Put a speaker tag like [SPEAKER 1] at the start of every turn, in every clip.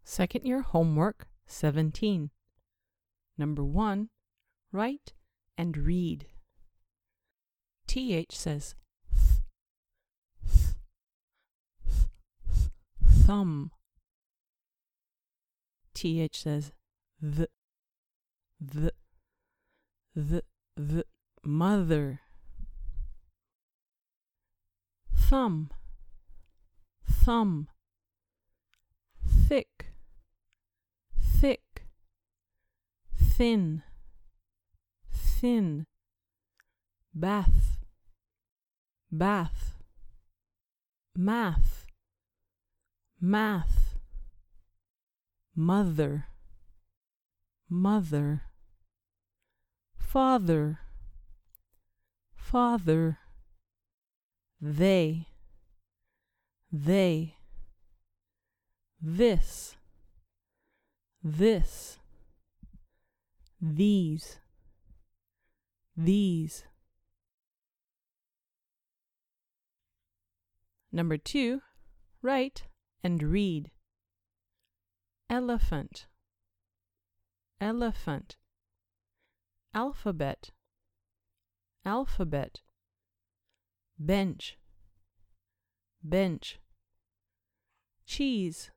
[SPEAKER 1] Second year homework 17. Number 1, write and read. TH says thumb. TH says the mother. Thumb, thick, thin, bath, math, mother, father, they, this, these. Number 2, write and read. Elephant, alphabet, bench, cheese,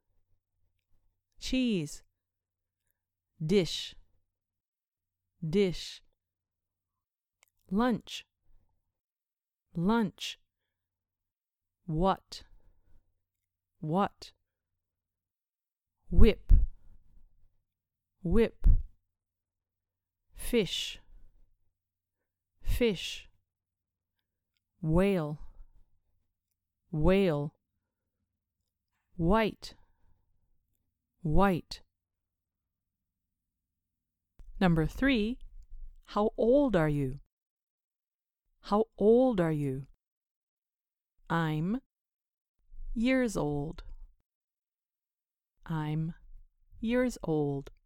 [SPEAKER 1] dish, lunch, what, whip, fish, whale, white. Number 3, how old are you? I'm years old.